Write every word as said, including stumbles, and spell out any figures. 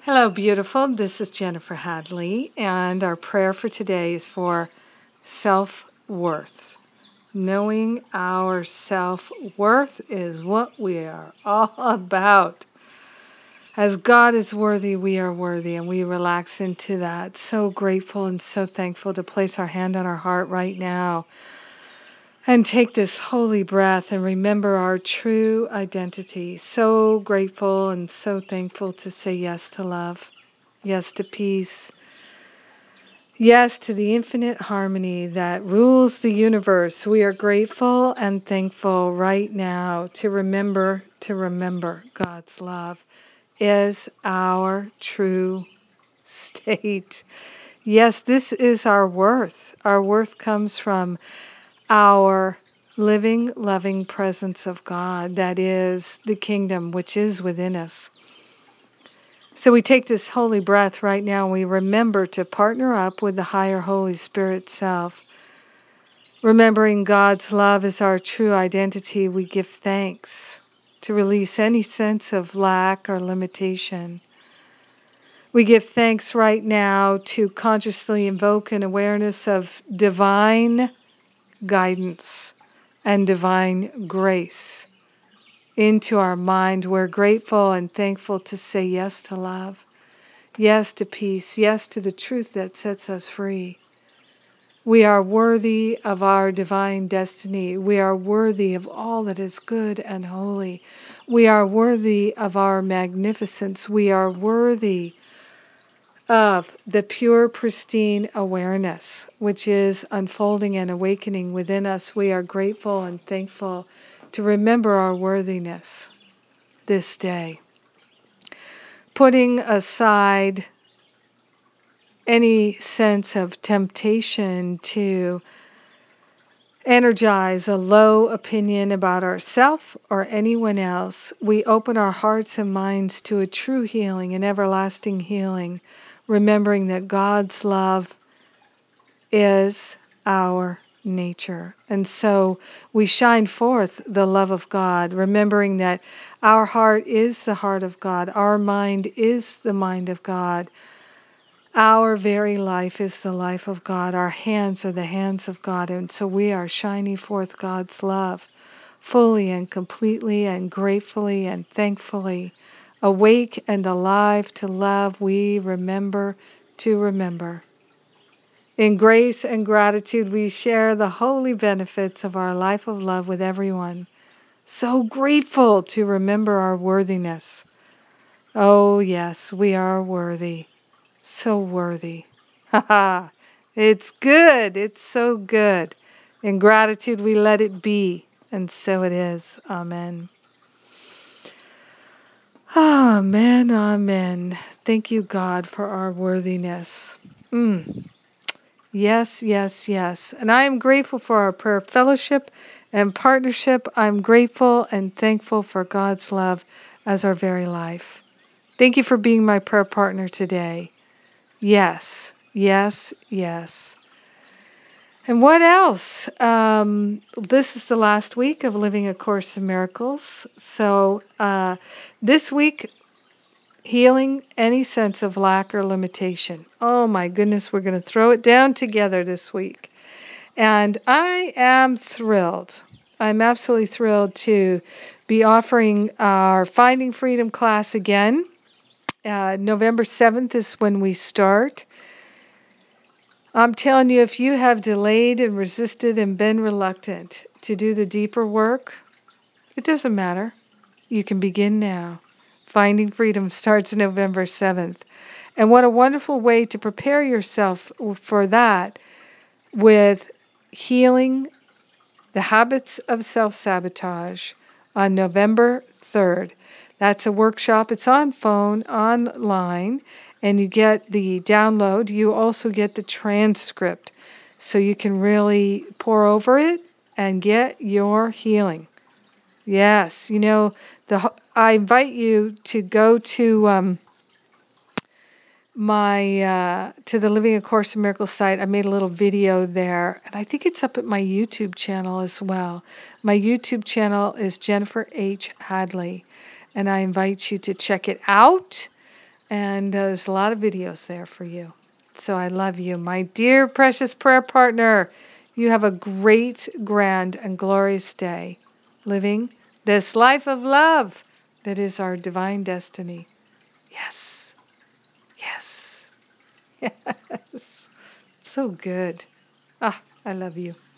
Hello, beautiful. This is Jennifer Hadley, and our prayer for today is for self-worth. Knowing our self-worth is what we are all about. As God is worthy, we are worthy, and we relax into that. So grateful and so thankful to place our hand on our heart right now and take this holy breath and remember our true identity. So grateful and so thankful to say yes to love, yes to peace, yes to the infinite harmony that rules the universe. We are grateful and thankful right now to remember, to remember God's love is our true state. Yes, this is our worth. Our worth comes from our living, loving presence of God, that is the kingdom which is within us. So we take this holy breath right now and we remember to partner up with the higher Holy Spirit self. Remembering God's love is our true identity, we give thanks to release any sense of lack or limitation. We give thanks right now to consciously invoke an awareness of divine guidance and divine grace into our mind. We're grateful and thankful to say yes to love, yes to peace, yes to the truth that sets us free. We are worthy of our divine destiny. We are worthy of all that is good and holy. We are worthy of our magnificence. We are worthy of the pure, pristine awareness, which is unfolding and awakening within us. We are grateful and thankful to remember our worthiness this day. Putting aside any sense of temptation to energize a low opinion about ourselves or anyone else, we open our hearts and minds to a true healing, an everlasting healing, remembering that God's love is our nature. And so we shine forth the love of God, remembering that our heart is the heart of God, our mind is the mind of God, our very life is the life of God, our hands are the hands of God, and so we are shining forth God's love fully and completely and gratefully and thankfully. Awake and alive to love, we remember to remember. In grace and gratitude, we share the holy benefits of our life of love with everyone. So grateful to remember our worthiness. Oh yes, we are worthy. So worthy. Ha ha. It's good. It's so good. In gratitude, we let it be. And so it is. Amen. Amen, amen. Thank you, God, for our worthiness. Mm. Yes, yes, yes. And I am grateful for our prayer fellowship and partnership. I'm grateful and thankful for God's love as our very life. Thank you for being my prayer partner today. Yes, yes, yes. And what else? Um, this is the last week of Living A Course in Miracles. So uh, this week, healing any sense of lack or limitation. Oh my goodness, we're going to throw it down together this week. And I am thrilled. I'm absolutely thrilled to be offering our Finding Freedom class again. Uh, November seventh is when we start. I'm telling you, if you have delayed and resisted and been reluctant to do the deeper work, it doesn't matter. You can begin now. Finding Freedom starts November seventh. And what a wonderful way to prepare yourself for that with healing the habits of self-sabotage on November third. That's a workshop. It's on phone, online, and you get the download. You also get the transcript, so you can really pour over it and get your healing. Yes, you know, the I invite you to go to um, my uh, to the Living A Course in Miracles site. I made a little video there, and I think it's up at my YouTube channel as well. My YouTube channel is Jennifer H. Hadley, and I invite you to check it out. And uh, there's a lot of videos there for you. So I love you, my dear precious prayer partner. You have a great, grand, and glorious day living this life of love that is our divine destiny. Yes. Yes. Yes. So good. Ah, I love you.